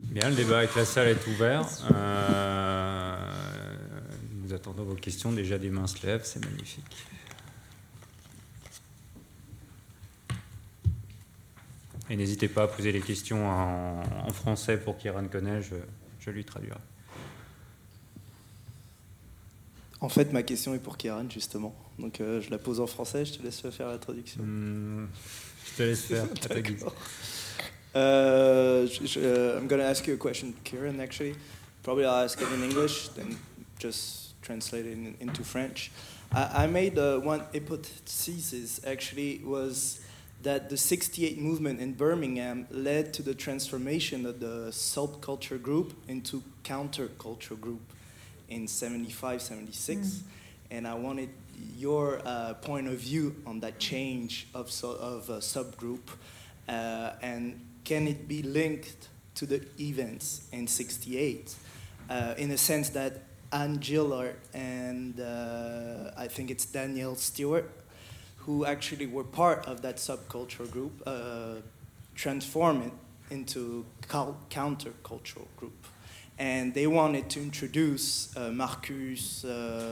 Bien, le débat avec la salle est ouvert. Nous attendons vos questions. Déjà, des mains se lèvent, c'est magnifique. Et n'hésitez pas à poser les questions en français pour qu'Iran connaisse, je lui traduirai. En fait, ma question est pour Kieran, justement. Donc, je la pose en français, je te laisse faire la traduction. Je te laisse faire, à ta guise. I'm going to ask you a question, Kieran, actually. Probably I'll ask it in English, then just translate it into French. I made one hypothesis, actually, was that the 68 movement in Birmingham led to the transformation of the subculture group into counterculture group in 75, 76. And I wanted your point of view on that change of a subgroup. And can it be linked to the events in 68 in a sense that Anne Gillard and I think it's Danielle Stewart, who actually were part of that subculture group, transform it into countercultural group. And they wanted to introduce Marcus,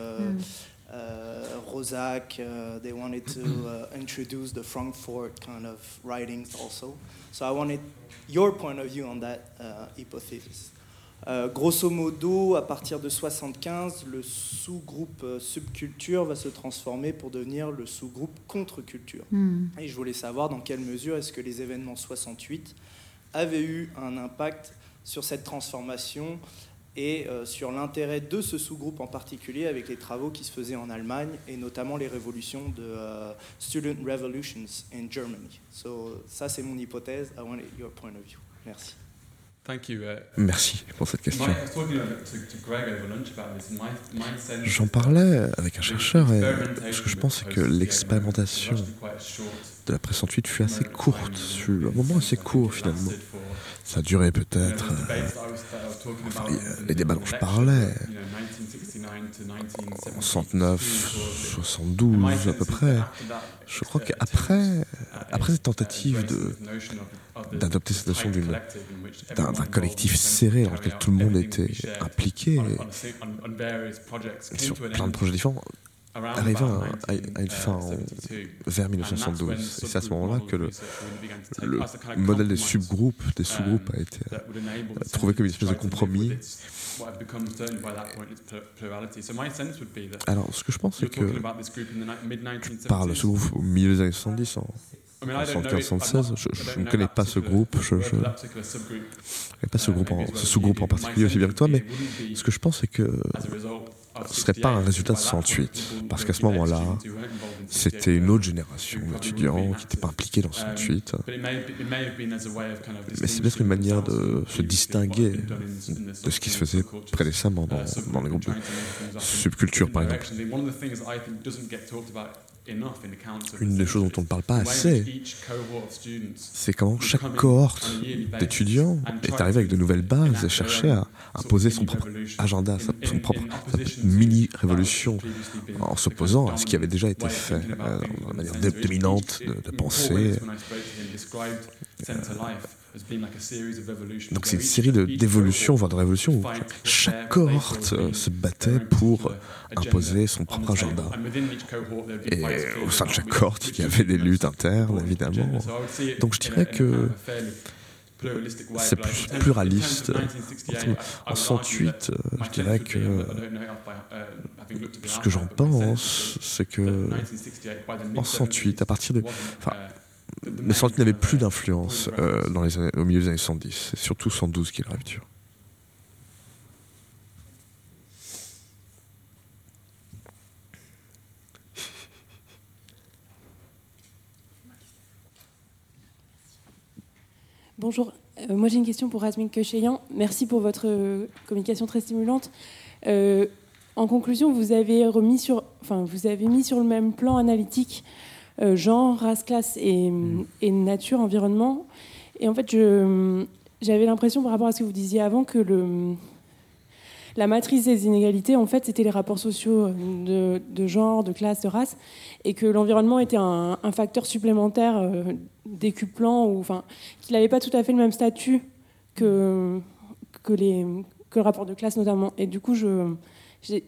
Rosac, they wanted to introduce the Frankfurt kind of writings also. So I wanted your point of view on that hypothesis. Grosso modo, à partir de 75, le sous-groupe subculture va se transformer pour devenir le sous-groupe contre-culture. Et je voulais savoir dans quelle mesure est-ce que les événements 68 avaient eu un impact sur cette transformation et sur l'intérêt de ce sous-groupe en particulier avec les travaux qui se faisaient en Allemagne et notamment les révolutions de Student Revolutions in Germany. So, ça c'est mon hypothèse. I wanted your point of view. Merci. Merci pour cette question. J'en parlais avec un chercheur et ce que je pense c'est que l'expérimentation de la pré-68 fut assez courte, fut un moment assez court finalement. Ça a duré peut-être les débats dont je parlais en 69, 72 à peu près. Je crois qu'après cette tentative d'adopter cette notion d'un collectif serré dans lequel tout le monde était impliqué sur plein de projets différents, arrivé à une fin vers 1972. Et c'est à ce moment-là que le modèle des sous-groupes a été trouvé comme une espèce de compromis. Alors, ce que je pense, c'est que tu parles de ce groupe au milieu des années 70, en 75-76, je ne connais pas ce groupe, je ne connais pas ce sous-groupe en particulier aussi bien que toi, mais ce que je pense, c'est que ce ne serait pas un résultat de 68, parce qu'à ce moment-là, c'était une autre génération d'étudiants qui n'étaient pas impliqués dans 68. Mais c'est peut-être une manière de se distinguer de ce qui se faisait précédemment dans les groupes de subculture, par exemple. Une des choses dont on ne parle pas assez, c'est comment chaque cohorte d'étudiants est arrivée avec de nouvelles bases et cherchait à imposer son propre agenda, sa mini-révolution, en s'opposant à ce qui avait déjà été fait dans la manière dominante de penser. Donc c'est une série d'évolutions, voire de révolutions, où chaque cohorte se battait pour imposer son propre agenda. Et au sein de chaque cohorte, il y avait des luttes internes, évidemment. Donc je dirais que c'est plus pluraliste. En 68, je dirais que ce que j'en pense, c'est que en 68, à partir de... Mais 68 n'avait plus d'influence au milieu des années 70. C'est surtout 112 qui est la rupture. Bonjour, moi j'ai une question pour Razmik Kecheyan. Merci pour votre communication très stimulante. En conclusion, vous avez mis sur le même plan analytique genre, race, classe et nature, environnement. Et en fait, j'avais l'impression, par rapport à ce que vous disiez avant, que la matrice des inégalités, en fait, c'était les rapports sociaux de genre, de classe, de race, et que l'environnement était un facteur supplémentaire décuplant, qu'il n'avait pas tout à fait le même statut que que le rapport de classe notamment. Et du coup, si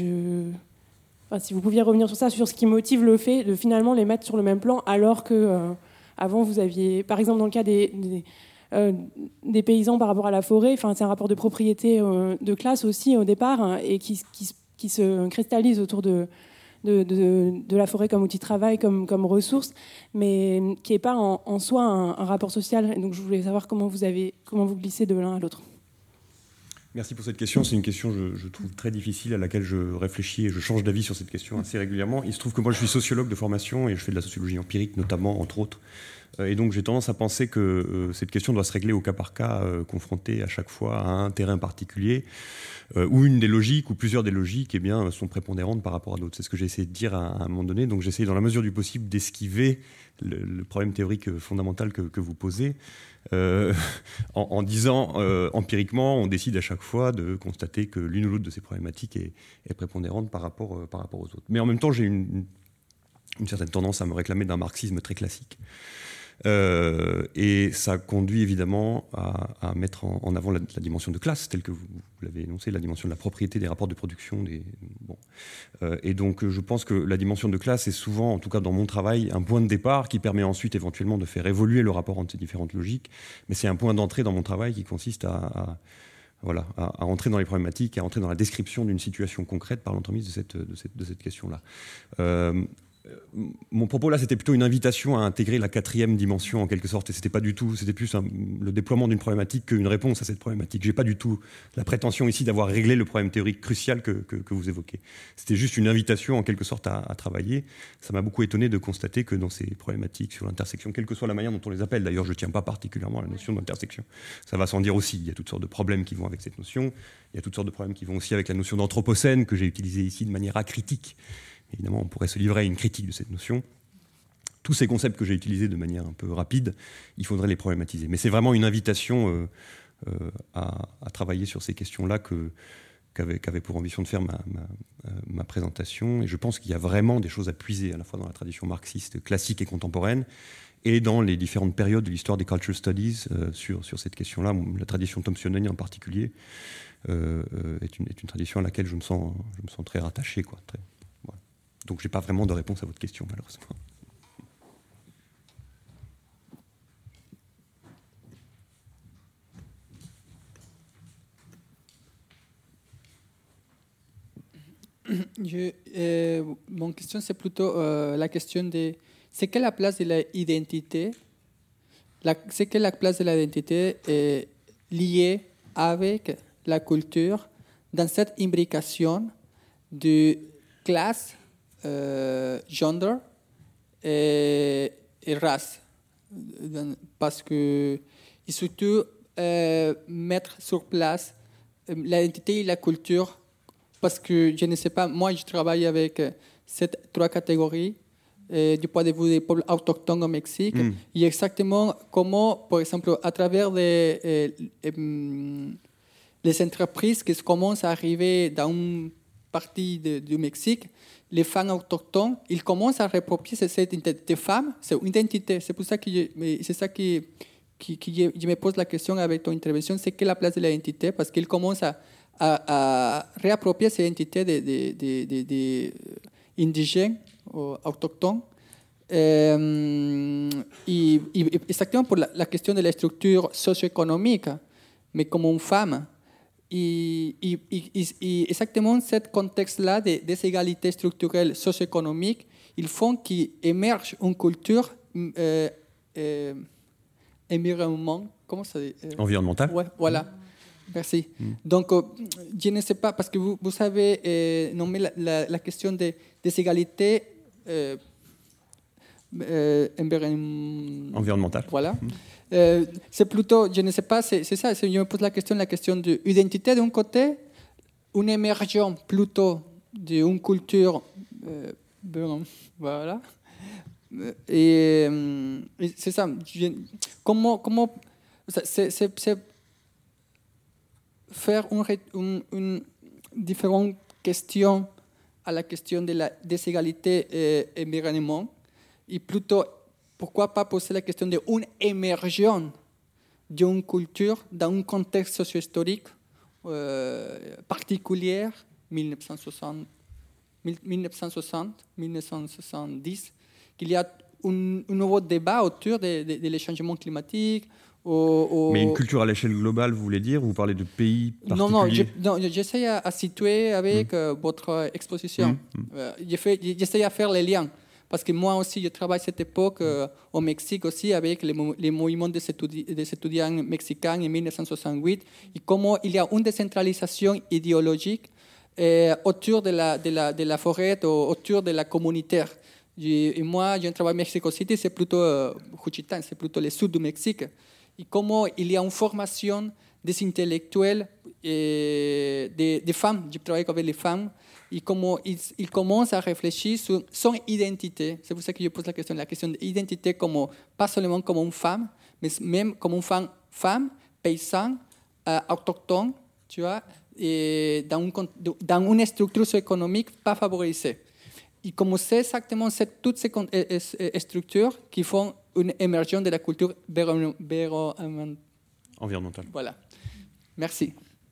vous pouviez revenir sur ça, sur ce qui motive le fait de finalement les mettre sur le même plan, alors que avant vous aviez, par exemple dans le cas des paysans par rapport à la forêt, c'est un rapport de propriété de classe aussi au départ, hein, et qui se cristallise autour de la forêt comme outil de travail, comme ressource, mais qui n'est pas en soi un rapport social. Et donc je voulais savoir comment vous glissez de l'un à l'autre. Merci pour cette question. C'est une question, je trouve, très difficile, à laquelle je réfléchis et je change d'avis sur cette question assez régulièrement. Il se trouve que moi, je suis sociologue de formation et je fais de la sociologie empirique, notamment, entre autres. Et donc, j'ai tendance à penser que cette question doit se régler au cas par cas, confrontée à chaque fois à un terrain particulier, où une des logiques, ou plusieurs des logiques, sont prépondérantes par rapport à d'autres. C'est ce que j'ai essayé de dire à un moment donné. Donc, j'ai essayé, dans la mesure du possible, d'esquiver le problème théorique fondamental que vous posez, en disant empiriquement, on décide à chaque fois de constater que l'une ou l'autre de ces problématiques est prépondérante par rapport aux autres. Mais en même temps, j'ai une certaine tendance à me réclamer d'un marxisme très classique. Et ça conduit évidemment à mettre en avant la dimension de classe, telle que vous l'avez énoncé, la dimension de la propriété des rapports de production. Et donc je pense que la dimension de classe est souvent, en tout cas dans mon travail, un point de départ qui permet ensuite éventuellement de faire évoluer le rapport entre ces différentes logiques. Mais c'est un point d'entrée dans mon travail qui consiste à entrer dans les problématiques, à entrer dans la description d'une situation concrète par l'entremise de cette question-là. Mon propos là, c'était plutôt une invitation à intégrer la quatrième dimension en quelque sorte, et c'était plus le déploiement d'une problématique qu'une réponse à cette problématique. J'ai pas du tout la prétention ici d'avoir réglé le problème théorique crucial que vous évoquez. C'était juste une invitation en quelque sorte à travailler. Ça m'a beaucoup étonné de constater que dans ces problématiques sur l'intersection, quelle que soit la manière dont on les appelle, d'ailleurs je tiens pas particulièrement à la notion d'intersection, ça va sans dire aussi, il y a toutes sortes de problèmes qui vont avec cette notion, il y a toutes sortes de problèmes qui vont aussi avec la notion d'anthropocène que j'ai utilisée ici de manière acritique. Évidemment, on pourrait se livrer à une critique de cette notion. Tous ces concepts que j'ai utilisés de manière un peu rapide, il faudrait les problématiser. Mais c'est vraiment une invitation à travailler sur ces questions-là qu'avait pour ambition de faire ma présentation. Et je pense qu'il y a vraiment des choses à puiser, à la fois dans la tradition marxiste classique et contemporaine, et dans les différentes périodes de l'histoire des culture studies sur cette question-là. La tradition thomsonienne en particulier est une tradition à laquelle je me sens très rattaché, quoi. Donc, je n'ai pas vraiment de réponse à votre question, malheureusement. Mon question, c'est plutôt la question de... C'est quelle la place de l'identité? C'est quelle la place de l'identité liée avec la culture dans cette imbrication de classe, gender et race, parce que et surtout mettre sur place l'identité et la culture, parce que je ne sais pas, moi je travaille avec ces trois catégories du point de vue des peuples autochtones au Mexique, et exactement comment, par exemple, à travers les entreprises qui commencent à arriver dans une partie du Mexique, les femmes autochtones, ils commencent à réapproprier cette identité de femme, c'est une identité. C'est pour ça que je me pose la question avec ton intervention, c'est quelle la place de l'identité, parce qu'ils commencent à réapproprier cette identité des indigènes ou autochtones. Et exactement pour la question de la structure socio-économique, mais comme une femme. Et exactement ce contexte-là des égalités structurelles socio-économiques, ils font qu'émerge une culture environnementale. Ouais, voilà. Merci. Donc, je ne sais pas, parce que vous avez nommé la question des égalités environnementales. Voilà. C'est plutôt, je ne sais pas, c'est ça, je me pose la question de l'identité d'un côté, une émergence plutôt d'une culture, voilà. Et c'est ça, comment c'est faire une différente question à la question de la déségalité et environnement, et plutôt, pourquoi pas poser la question d'une émergence d'une culture dans un contexte socio-historique particulier, 1960-1970, qu'il y a un nouveau débat autour des changements climatiques. Mais une culture à l'échelle globale, vous voulez dire? Vous parlez de pays particuliers? Non, j'essaie à situer avec votre exposition. J'essaie à faire les liens. Parce que moi aussi, je travaille à cette époque au Mexique aussi avec les mouvements des étudiants mexicains en 1968 et comment il y a une décentralisation idéologique autour de la forêt, autour de la communautaire. Et moi, je travaille à Mexico City, c'est plutôt Juchitán, c'est plutôt le sud du Mexique. Et comment il y a une formation des intellectuels et des femmes, je travaille avec les femmes, et comment ils commencent à réfléchir sur son identité. C'est pour ça que je pose la question d'identité, pas seulement comme une femme, mais même comme une femme paysanne, autochtone, tu vois, et dans une structure socio-économique pas favorisée. Et comment c'est exactement toutes ces structures qui font une émergence de la culture environnementale. Voilà. Merci.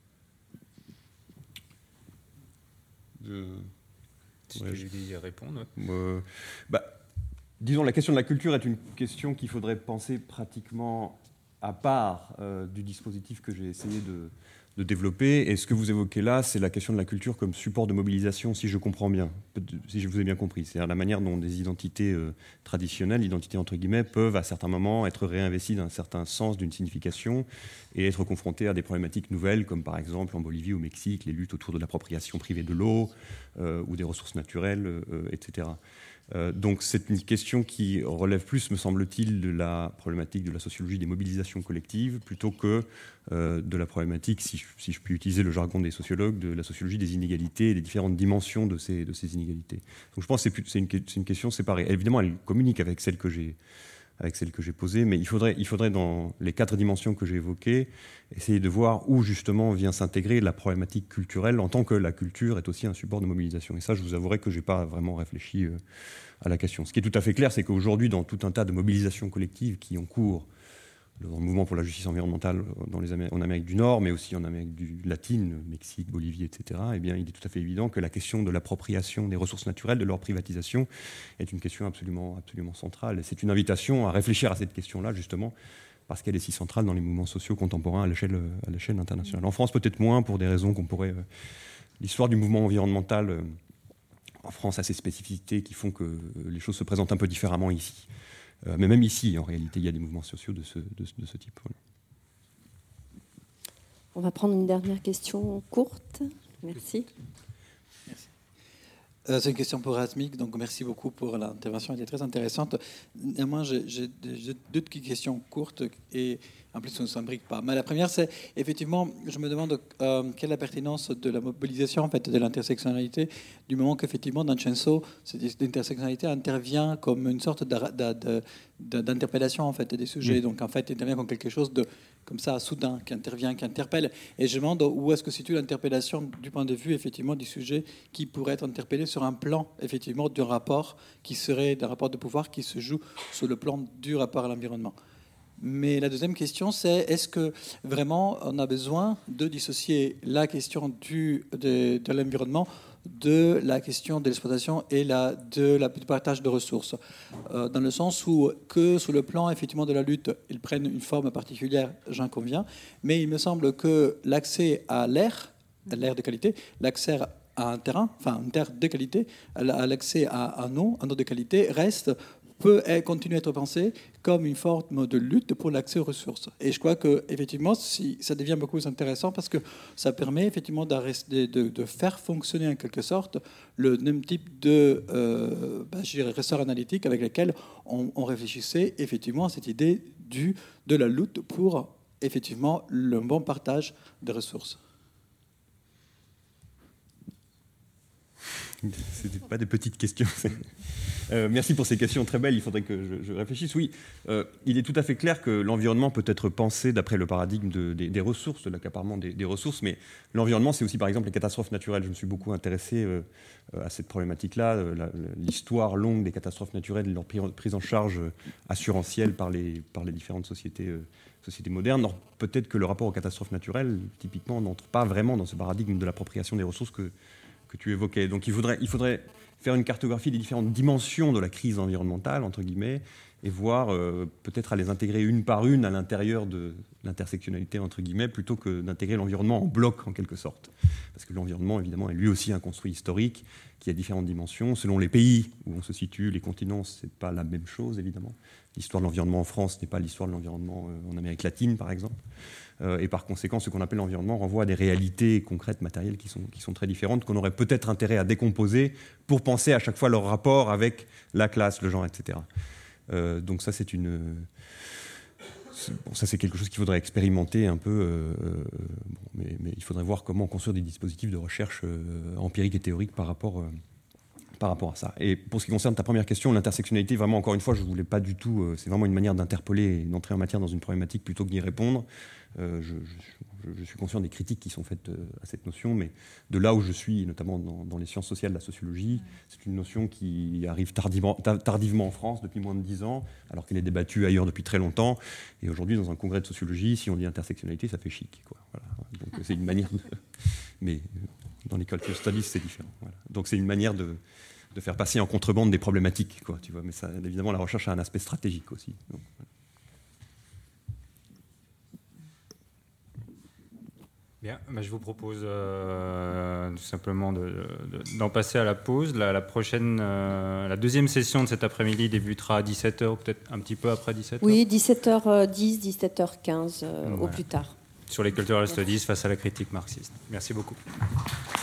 Si je vais répondre. Disons, la question de la culture est une question qu'il faudrait penser pratiquement à part du dispositif que j'ai essayé de développer. Et ce que vous évoquez là, c'est la question de la culture comme support de mobilisation, si je comprends bien, si je vous ai bien compris. C'est-à-dire la manière dont des identités traditionnelles, identités entre guillemets, peuvent à certains moments être réinvesties d'un certain sens, d'une signification, et être confrontées à des problématiques nouvelles, comme par exemple en Bolivie, au Mexique, les luttes autour de l'appropriation privée de l'eau ou des ressources naturelles, etc. Donc c'est une question qui relève plus, me semble-t-il, de la problématique de la sociologie des mobilisations collectives plutôt que de la problématique, si je puis utiliser le jargon des sociologues, de la sociologie des inégalités et des différentes dimensions de ces inégalités. Donc je pense que c'est une question séparée. Évidemment, elle communique avec celle que j'ai posée, mais il faudrait dans les 4 dimensions que j'ai évoquées, essayer de voir où justement vient s'intégrer la problématique culturelle en tant que la culture est aussi un support de mobilisation. Et ça, je vous avouerai que je n'ai pas vraiment réfléchi à la question. Ce qui est tout à fait clair, c'est qu'aujourd'hui, dans tout un tas de mobilisations collectives qui ont cours, le mouvement pour la justice environnementale en Amérique du Nord, mais aussi en Amérique latine, Mexique, Bolivie, etc., eh bien, il est tout à fait évident que la question de l'appropriation des ressources naturelles, de leur privatisation, est une question absolument, absolument centrale. Et c'est une invitation à réfléchir à cette question-là, justement, parce qu'elle est si centrale dans les mouvements sociaux contemporains à l'échelle internationale. En France, peut-être moins, pour des raisons qu'on pourrait... L'histoire du mouvement environnemental en France a ses spécificités qui font que les choses se présentent un peu différemment ici. Mais même ici, en réalité, il y a des mouvements sociaux de ce type. Voilà. On va prendre une dernière question courte. Merci. Merci. C'est une question pour Razmik, donc merci beaucoup pour l'intervention, elle est très intéressante. Moi, j'ai 2 questions courtes et en plus, on ne s'imbrique pas. Mais la première, c'est effectivement, je me demande quelle est la pertinence de la mobilisation, en fait, de l'intersectionnalité, du moment qu'effectivement, dans Censo, cette intersectionnalité intervient comme une sorte d'interpellation, en fait, des sujets. Donc, en fait, intervient comme quelque chose de comme ça, soudain, qui intervient, qui interpelle. Et je me demande où est-ce que se situe l'interpellation du point de vue, effectivement, du sujet qui pourrait être interpellé sur un plan, effectivement, d'un rapport qui serait d'un rapport de pouvoir qui se joue sur le plan du rapport à l'environnement. Mais la deuxième question, c'est est-ce que vraiment on a besoin de dissocier la question de l'environnement de la question de l'exploitation et du partage de ressources, dans le sens où que sur le plan effectivement de la lutte, ils prennent une forme particulière, j'en conviens, mais il me semble que l'accès à l'air de qualité, l'accès à un terrain, enfin une terre de qualité, l'accès à un eau de qualité peut continuer à être pensé comme une forme de lutte pour l'accès aux ressources. Et je crois que effectivement, ça devient beaucoup plus intéressant parce que ça permet effectivement de faire fonctionner en quelque sorte le même type de ressort analytique avec lequel on réfléchissait effectivement à cette idée de la lutte pour effectivement le bon partage des ressources. Ce n'étaient pas des petites questions. Merci pour ces questions très belles. Il faudrait que je réfléchisse. Oui, il est tout à fait clair que l'environnement peut être pensé d'après le paradigme des ressources, de l'accaparement des ressources. Mais l'environnement, c'est aussi par exemple les catastrophes naturelles. Je me suis beaucoup intéressé à cette problématique-là, l'histoire longue des catastrophes naturelles, leur prise en charge assurantielle par les différentes sociétés société moderne. Or, peut-être que le rapport aux catastrophes naturelles, typiquement, n'entre pas vraiment dans ce paradigme de l'appropriation des ressources que tu évoquais. Donc il faudrait faire une cartographie des différentes dimensions de la crise environnementale, entre guillemets, et voir peut-être à les intégrer une par une à l'intérieur de l'intersectionnalité, entre guillemets, plutôt que d'intégrer l'environnement en bloc, en quelque sorte. Parce que l'environnement, évidemment, est lui aussi un construit historique qui a différentes dimensions. Selon les pays où on se situe, les continents, c'est pas la même chose, évidemment. L'histoire de l'environnement en France n'est pas l'histoire de l'environnement en Amérique latine, par exemple. Et par conséquent, ce qu'on appelle l'environnement renvoie à des réalités concrètes, matérielles, qui sont très différentes, qu'on aurait peut-être intérêt à décomposer pour penser à chaque fois leur rapport avec la classe, le genre, etc. Donc ça, c'est quelque chose qu'il faudrait expérimenter un peu, mais il faudrait voir comment construire des dispositifs de recherche empiriques et théoriques par rapport à ça. Et pour ce qui concerne ta première question, l'intersectionnalité, vraiment, encore une fois, je ne voulais pas du tout... c'est vraiment une manière d'interpeller et d'entrer en matière dans une problématique plutôt que d'y répondre. Je suis conscient des critiques qui sont faites à cette notion, mais de là où je suis, notamment dans les sciences sociales, la sociologie, c'est une notion qui arrive tardivement en France depuis moins de 10 ans, alors qu'elle est débattue ailleurs depuis très longtemps. Et aujourd'hui, dans un congrès de sociologie, si on dit intersectionnalité, ça fait chic, quoi. Voilà. Donc c'est une manière de... Mais dans les cultural studies, c'est différent. Voilà. Donc c'est une manière de faire passer en contrebande des problématiques, quoi, tu vois. Mais ça, évidemment, la recherche a un aspect stratégique aussi. Donc, voilà. Bien, je vous propose tout simplement d'en passer à la pause. La deuxième session de cet après-midi débutera à 17h, ou peut-être un petit peu après 17h. Oui, 17h10, 17h15 voilà. Au plus tard. Sur les cultural studies face à la critique marxiste. Merci beaucoup.